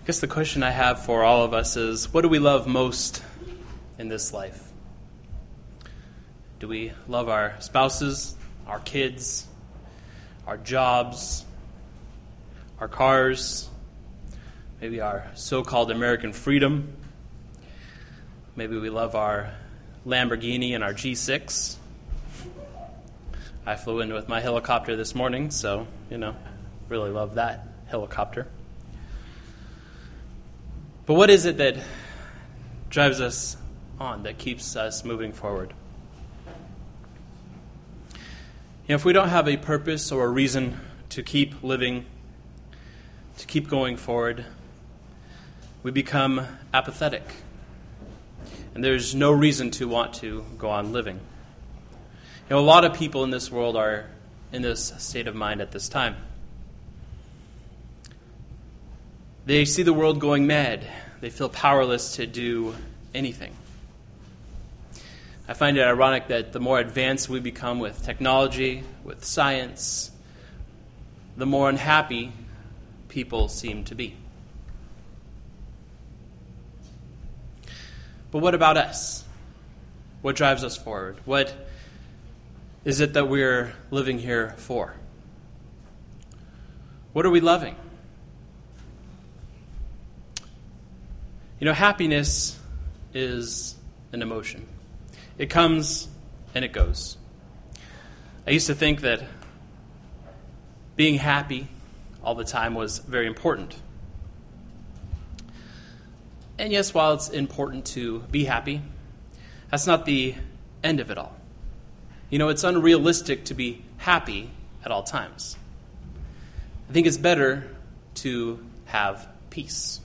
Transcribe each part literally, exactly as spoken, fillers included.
guess the question I have for all of us is, what do we love most in this life? Do we love our spouses, our kids, our jobs, our cars, maybe our so-called American freedom? Maybe we love our Lamborghini and our G six. I flew in with my helicopter this morning, so, you know, really love that helicopter. But what is it that drives us on, that keeps us moving forward? You know, if we don't have a purpose or a reason to keep living, to keep going forward, we become apathetic. And there's no reason to want to go on living. You know, a lot of people in this world are in this state of mind at this time. They see the world going mad. They feel powerless to do anything. I find it ironic that the more advanced we become with technology, with science, the more unhappy people seem to be. But what about us? What drives us forward? What is it that we're living here for? What are we loving? You know, happiness is an emotion. It comes and it goes. I used to think that being happy all the time was very important. And yes, while it's important to be happy, that's not the end of it all. You know, it's unrealistic to be happy at all times. I think it's better to have peace.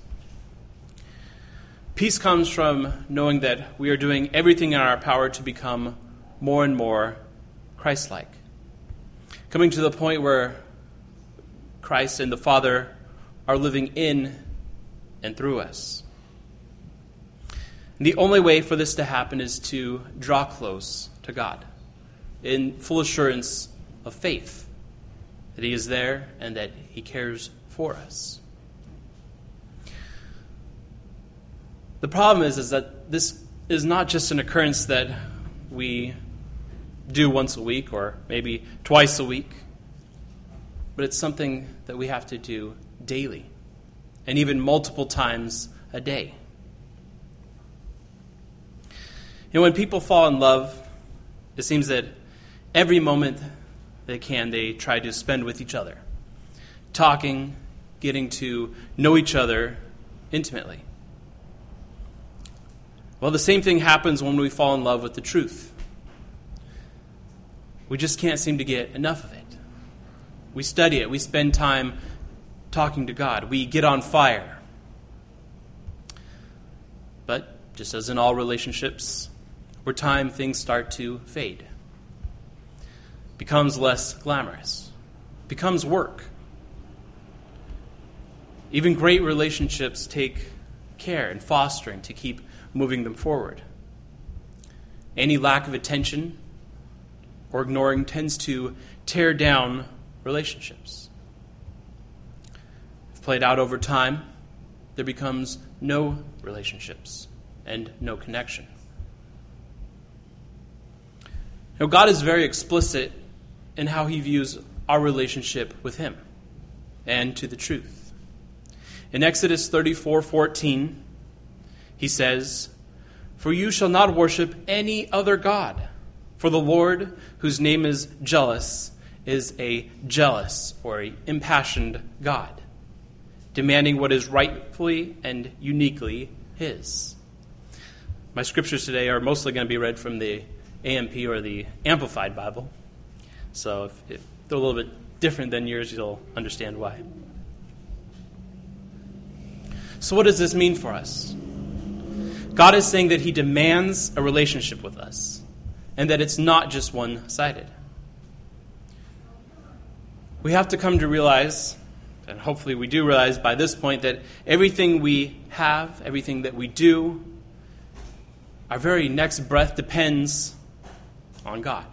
Peace comes from knowing that we are doing everything in our power to become more and more Christ-like. Coming to the point where Christ and the Father are living in and through us. And the only way for this to happen is to draw close to God in full assurance of faith that He is there and that He cares for us. The problem is, is that this is not just an occurrence that we do once a week or maybe twice a week, but it's something that we have to do daily and even multiple times a day. You know, when people fall in love, it seems that every moment they can, they try to spend with each other, talking, getting to know each other intimately. Well, the same thing happens when we fall in love with the truth. We just can't seem to get enough of it. We study it. We spend time talking to God. We get on fire. But just as in all relationships, over time things start to fade. Becomes less glamorous. Becomes work. Even great relationships take care and fostering to keep moving them forward. Any lack of attention or ignoring tends to tear down relationships. If played out over time, there becomes no relationships and no connection. Now, God is very explicit in how He views our relationship with Him and to the truth. In Exodus thirty-four fourteen, He says, "For you shall not worship any other God, for the Lord, whose name is jealous, is a jealous or an impassioned God, demanding what is rightfully and uniquely His." My scriptures today are mostly going to be read from the A M P or the Amplified Bible. So if, if they're a little bit different than yours, you'll understand why. So what does this mean for us? God is saying that He demands a relationship with us, and that it's not just one-sided. We have to come to realize, and hopefully we do realize by this point, that everything we have, everything that we do, our very next breath depends on God.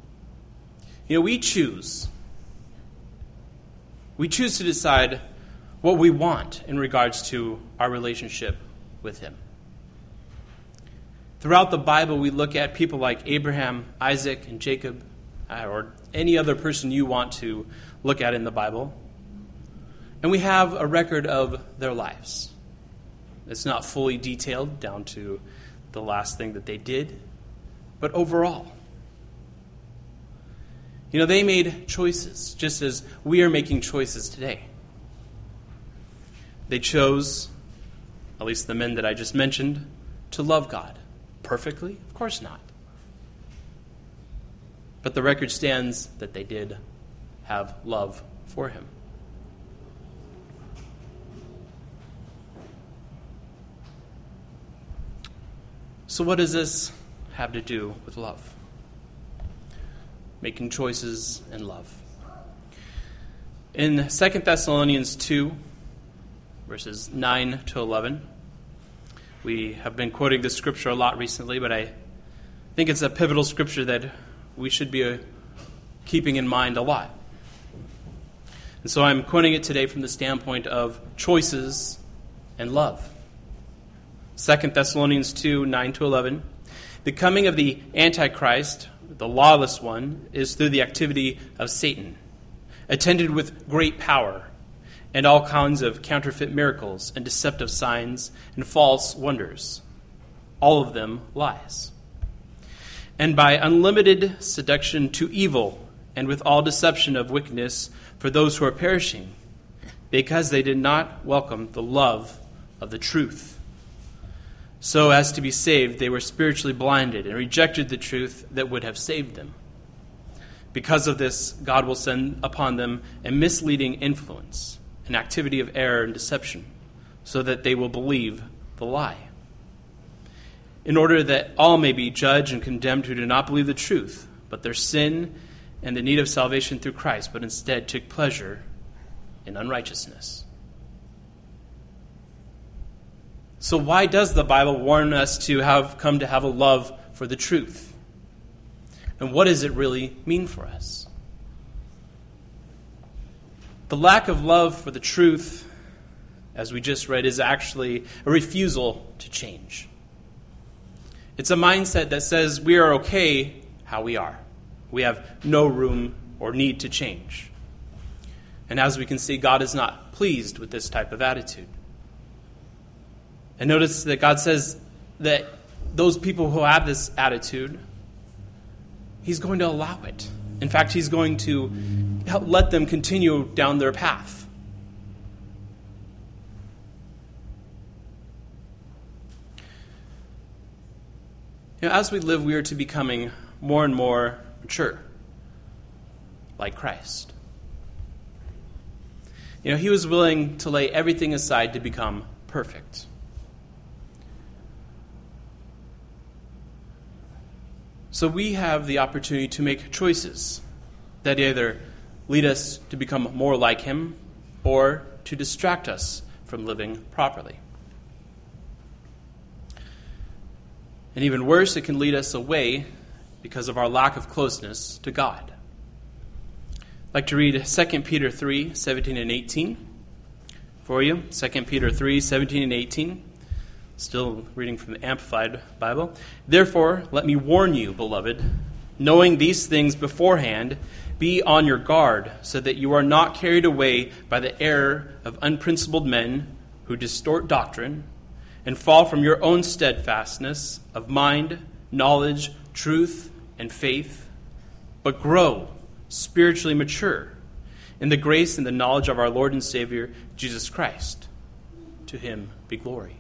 You know, we choose. We choose to decide what we want in regards to our relationship with him. Throughout the Bible, we look at people like Abraham, Isaac, and Jacob, or any other person you want to look at in the Bible, and we have a record of their lives. It's not fully detailed down to the last thing that they did, but overall. You know, they made choices, just as we are making choices today. They chose, at least the men that I just mentioned, to love God. Perfectly? Of course not. But the record stands that they did have love for him. So what does this have to do with love? Making choices and love. In Second Thessalonians two, verses nine to eleven, we have been quoting this scripture a lot recently, but I think it's a pivotal scripture that we should be keeping in mind a lot. And so I'm quoting it today from the standpoint of choices and love. Second Thessalonians two, nine to eleven. The coming of the Antichrist, the lawless one, is through the activity of Satan, attended with great power, and all kinds of counterfeit miracles and deceptive signs and false wonders, all of them lies. And by unlimited seduction to evil, and with all deception of wickedness for those who are perishing, because they did not welcome the love of the truth. So as to be saved, they were spiritually blinded and rejected the truth that would have saved them. Because of this, God will send upon them a misleading influence, an activity of error and deception, so that they will believe the lie. In order that all may be judged and condemned who do not believe the truth, but their sin and the need of salvation through Christ, but instead took pleasure in unrighteousness. So why does the Bible warn us to have come to have a love for the truth? And what does it really mean for us? The lack of love for the truth, as we just read, is actually a refusal to change. It's a mindset that says we are okay how we are. We have no room or need to change. And as we can see, God is not pleased with this type of attitude. And notice that God says that those people who have this attitude, he's going to allow it. In fact, he's going to help let them continue down their path. You know, as we live, we are to becoming more and more mature, like Christ. You know, he was willing to lay everything aside to become perfect. So we have the opportunity to make choices that either lead us to become more like him or to distract us from living properly. And even worse, it can lead us away because of our lack of closeness to God. I'd like to read Second Peter three, seventeen and eighteen for you. Second Peter three, seventeen and eighteen. Still reading from the Amplified Bible. Therefore, let me warn you, beloved, knowing these things beforehand, be on your guard, so that you are not carried away by the error of unprincipled men who distort doctrine and fall from your own steadfastness of mind, knowledge, truth, and faith, but grow spiritually mature in the grace and the knowledge of our Lord and Savior, Jesus Christ. To him be glory.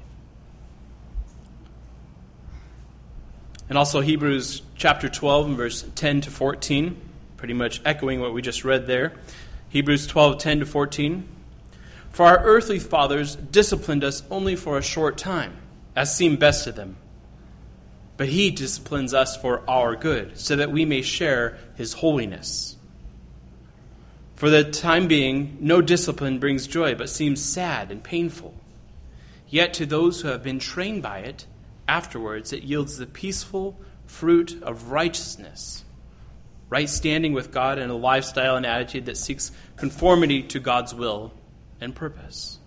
And also Hebrews chapter twelve and verse ten to fourteen, pretty much echoing what we just read there. Hebrews twelve, ten to fourteen. For our earthly fathers disciplined us only for a short time, as seemed best to them. But he disciplines us for our good, so that we may share his holiness. For the time being, no discipline brings joy, but seems sad and painful. Yet to those who have been trained by it, afterwards, it yields the peaceful fruit of righteousness, right standing with God, and a lifestyle and attitude that seeks conformity to God's will and purpose.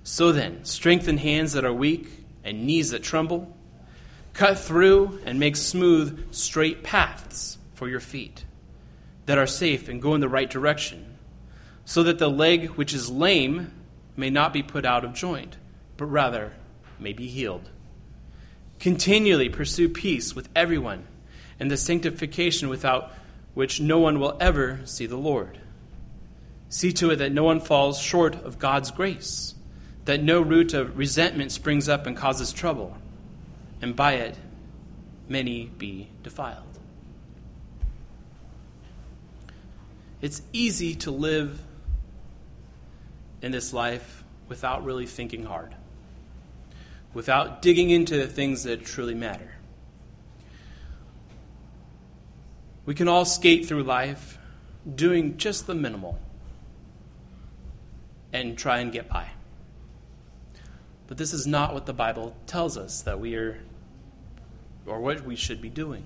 So then, strengthen hands that are weak and knees that tremble. Cut through and make smooth, straight paths for your feet that are safe and go in the right direction, so that the leg which is lame may not be put out of joint, but rather may be healed. Continually pursue peace with everyone and the sanctification without which no one will ever see the Lord. See to it that no one falls short of God's grace, that no root of resentment springs up and causes trouble, and by it many be defiled. It's easy to live in this life without really thinking hard, without digging into the things that truly matter. We can all skate through life doing just the minimal and try and get by. But this is not what the Bible tells us that we are, or what we should be doing.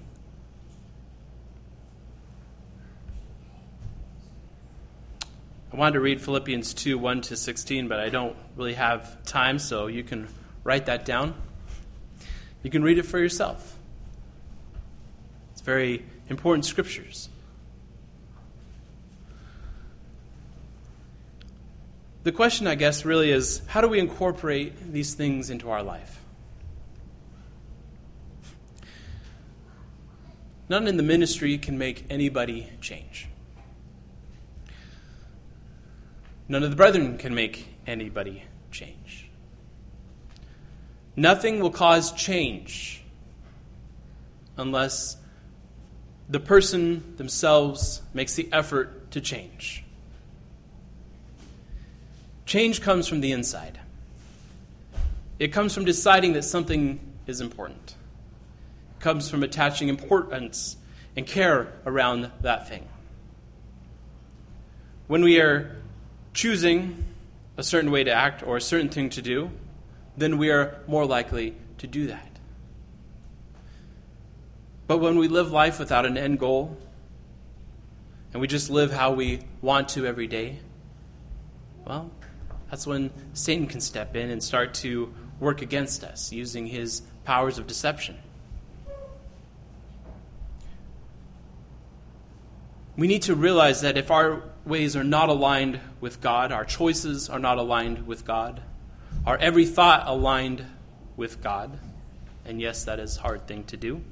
I wanted to read Philippians two, one to sixteen, but I don't really have time, so you can write that down. You can read it for yourself. It's very important scriptures. The question, I guess, really is, how do we incorporate these things into our life? None in the ministry can make anybody change. None of the brethren can make anybody change. Nothing will cause change unless the person themselves makes the effort to change. Change comes from the inside. It comes from deciding that something is important. It comes from attaching importance and care around that thing. When we are choosing a certain way to act or a certain thing to do, then we are more likely to do that. But when we live life without an end goal, and we just live how we want to every day, well, that's when Satan can step in and start to work against us using his powers of deception. We need to realize that if our ways are not aligned with God, our choices are not aligned with God, our every thought aligned with God, and yes, that is a hard thing to do.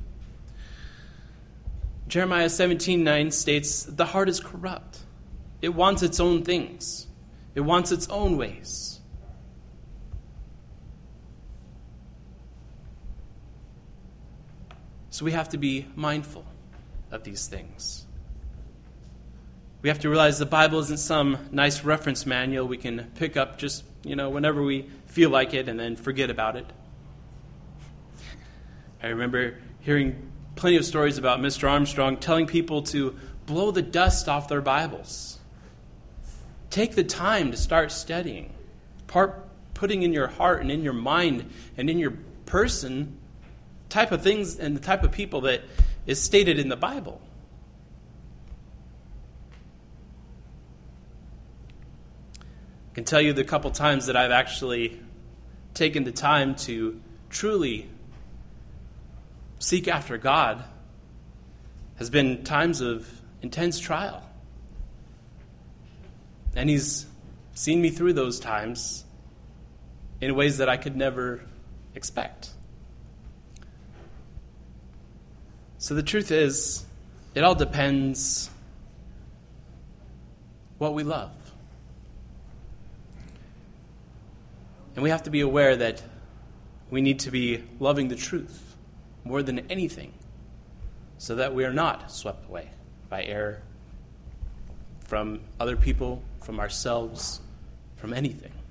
Jeremiah seventeen nine states, the heart is corrupt. It wants its own things. It wants its own ways. So we have to be mindful of these things. We have to realize the Bible isn't some nice reference manual we can pick up just, you know, whenever we feel like it and then forget about it. I remember hearing plenty of stories about Mister Armstrong telling people to blow the dust off their Bibles. Take the time to start studying. Part putting in your heart and in your mind and in your person type of things and the type of people that is stated in the Bible. I can tell you the couple times that I've actually taken the time to truly seek after God has been times of intense trial. And he's seen me through those times in ways that I could never expect. So the truth is, it all depends what we love. And we have to be aware that we need to be loving the truth more than anything so that we are not swept away by error from other people, from ourselves, from anything.